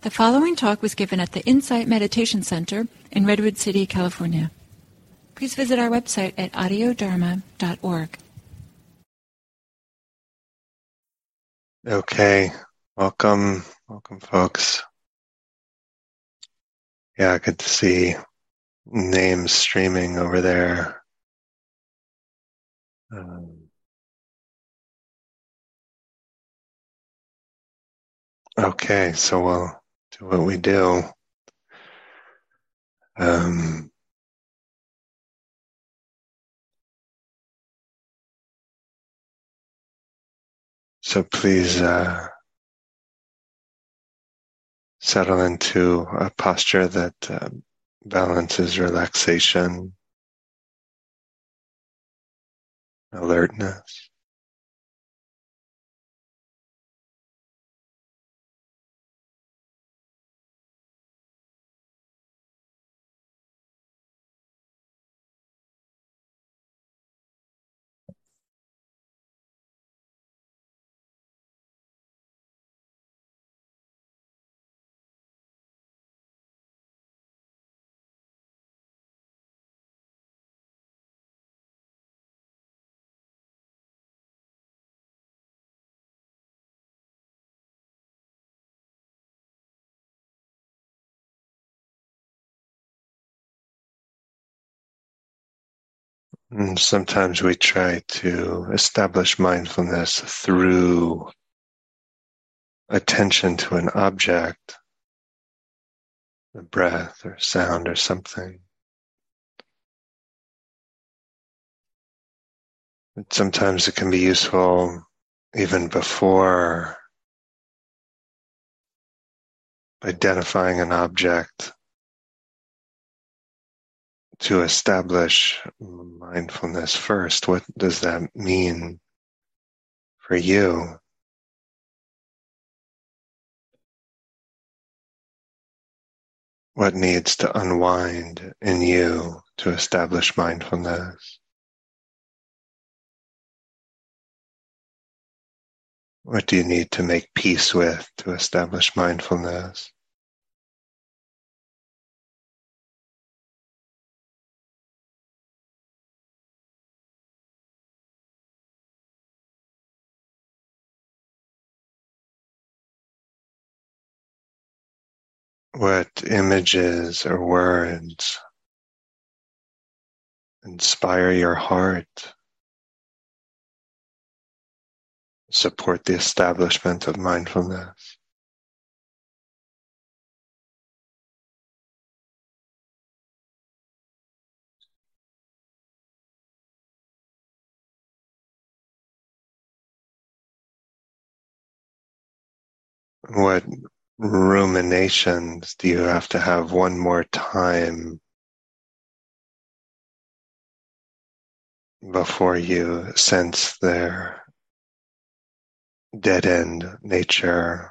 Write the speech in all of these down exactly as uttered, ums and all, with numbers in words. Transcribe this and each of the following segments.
The following talk was given at the Insight Meditation Center in Redwood City, California. Please visit our website at audio dharma dot org. Okay, welcome, welcome folks. Yeah, good to see names streaming over there. Um, okay, so we'll do what we do. Um, so please uh, settle into a posture that uh, balances relaxation, alertness. And sometimes we try to establish mindfulness through attention to an object, a breath or sound or something. But sometimes it can be useful even before identifying an object to establish mindfulness first. What does that mean for you? What needs to unwind in you to establish mindfulness? What do you need to make peace with to establish mindfulness? What images or words inspire your heart, support the establishment of mindfulness? What ruminations do you have to have one more time before you sense their dead-end nature?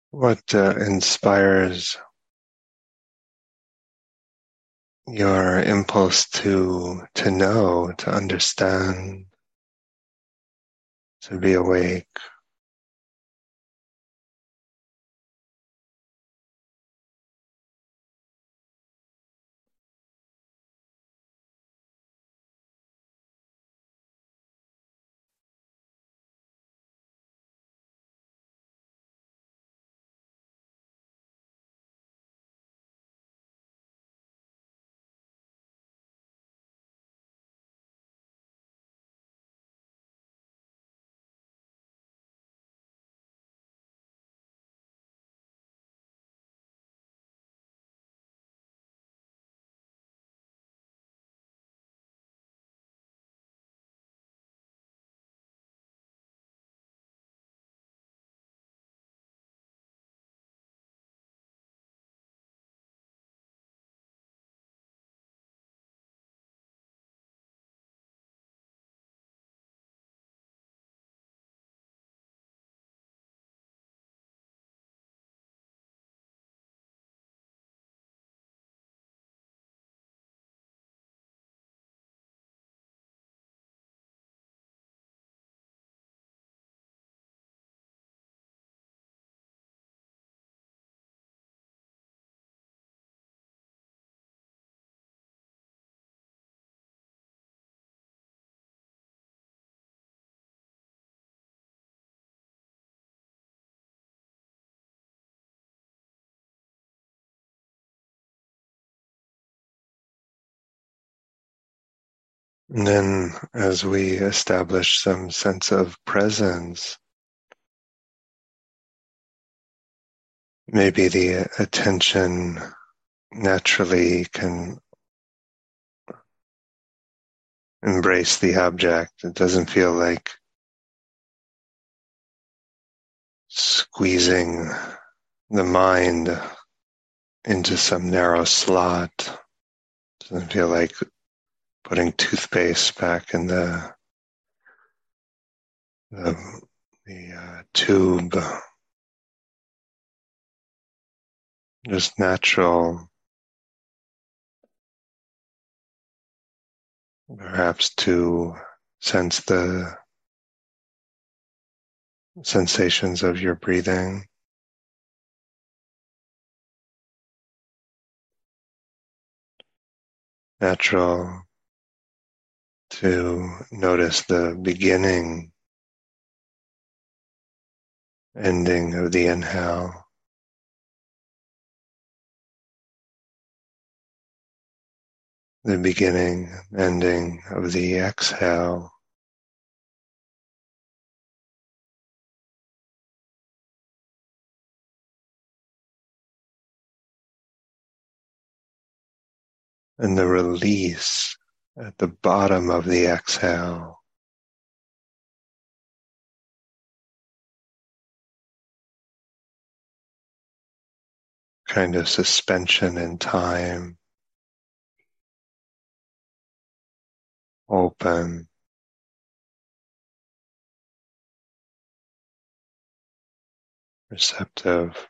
What uh, inspires your impulse to to know, to understand, to be awake? And then as we establish some sense of presence, maybe the attention naturally can embrace the object. It doesn't feel like squeezing the mind into some narrow slot. It doesn't feel like putting toothpaste back in the the, the uh, tube. Just natural, perhaps to sense the sensations of your breathing. Natural to notice the beginning, ending of the inhale, the beginning, ending of the exhale. And the release at the bottom of the exhale. Kind of suspension in time, open, receptive.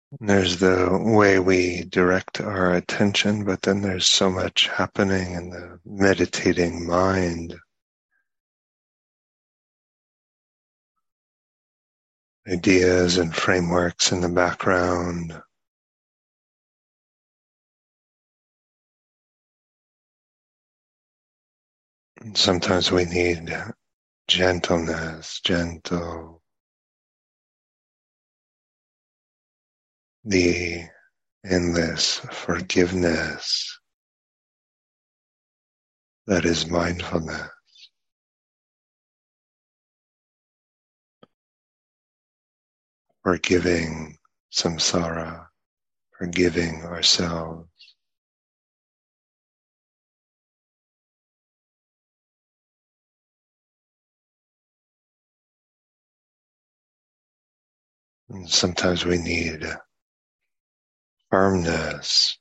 There's the way we direct our attention, but then there's so much happening in the meditating mind. Ideas and frameworks in the background. And sometimes we need gentleness, gentle, the endless forgiveness that is mindfulness. Forgiving samsara, forgiving ourselves. And sometimes we need firmness,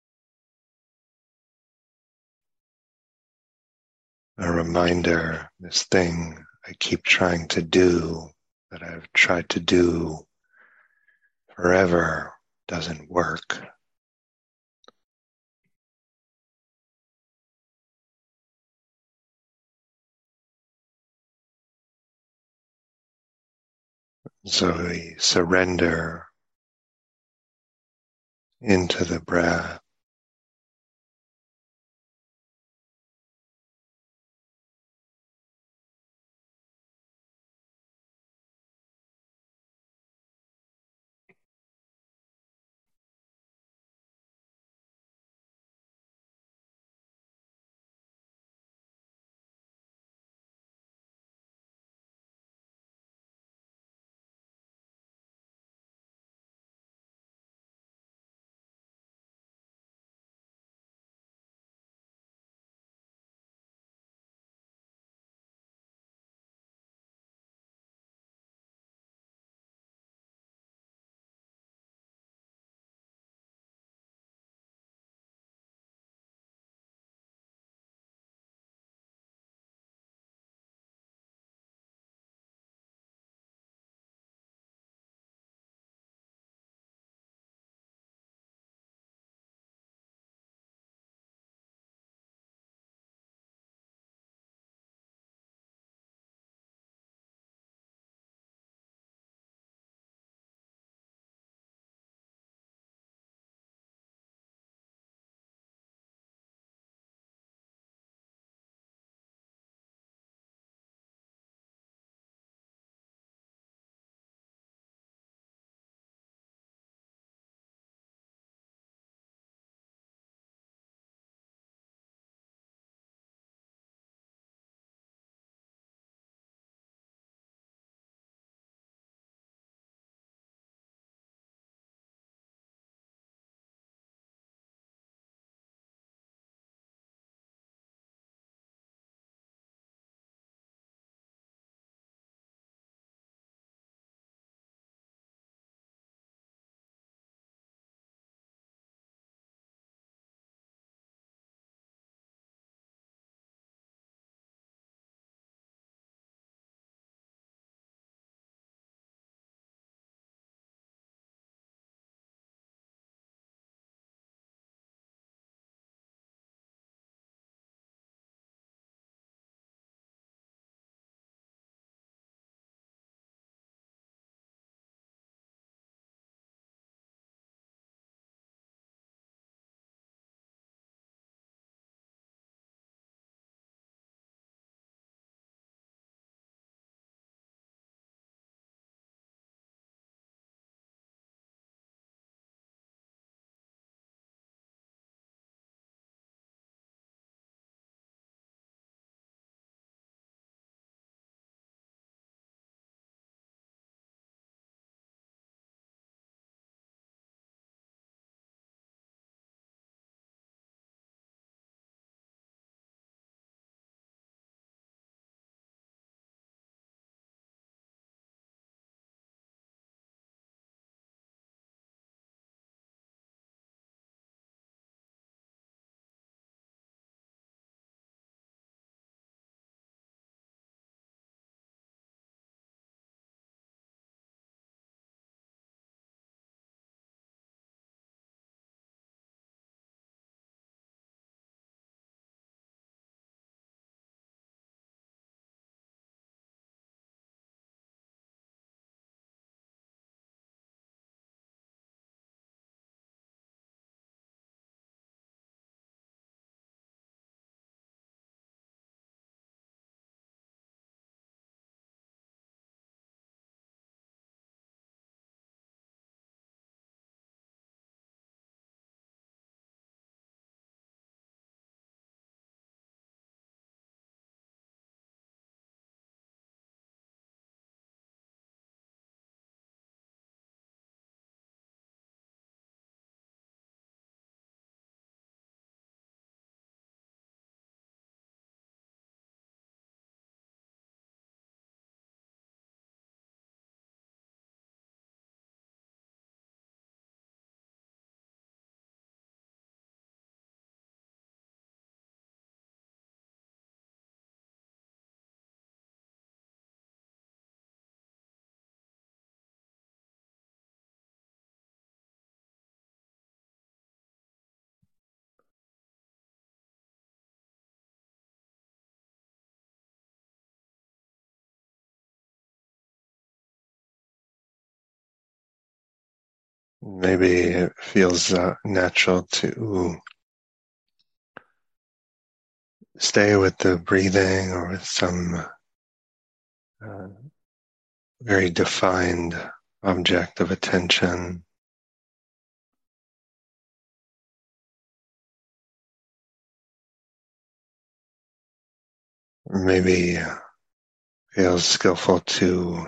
a reminder, this thing I keep trying to do, that I've tried to do forever, doesn't work. So we surrender into the breath. Maybe it feels uh, natural to stay with the breathing or with some uh, very defined object of attention. Or maybe uh, feels skillful to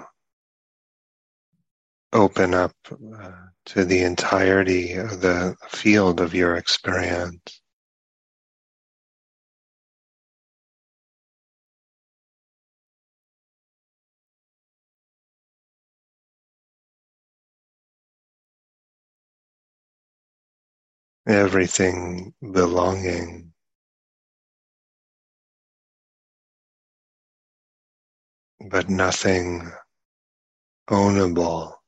open up uh, to the entirety of the field of your experience. Everything belonging, but nothing ownable.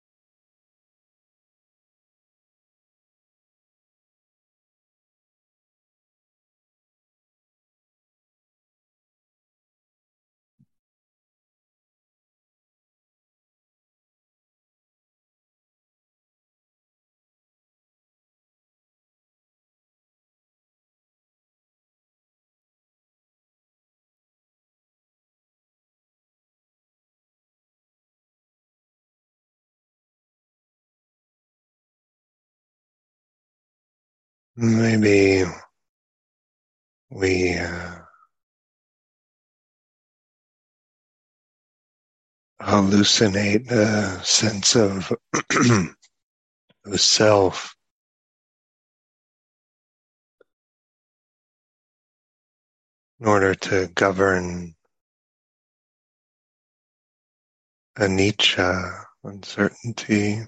Maybe we uh, hallucinate a sense of, of self in order to govern anicca, uncertainty.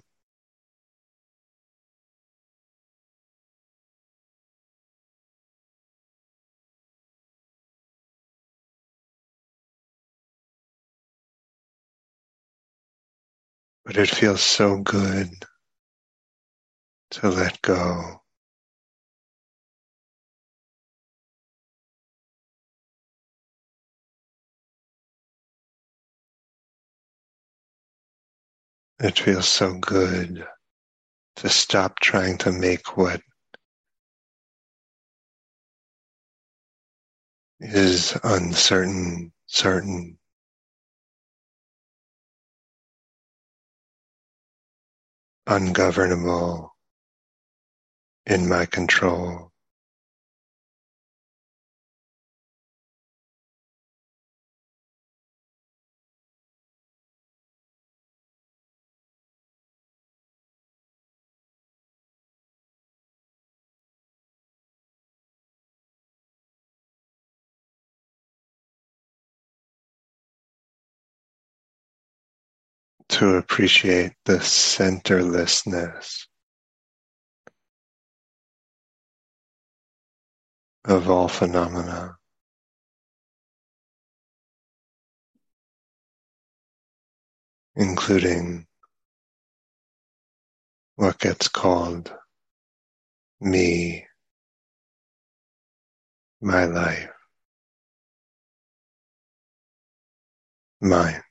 But it feels so good to let go. It feels so good to stop trying to make what is uncertain, certain. Ungovernable, in my control. To appreciate the centerlessness of all phenomena, including what gets called me, my life, mine.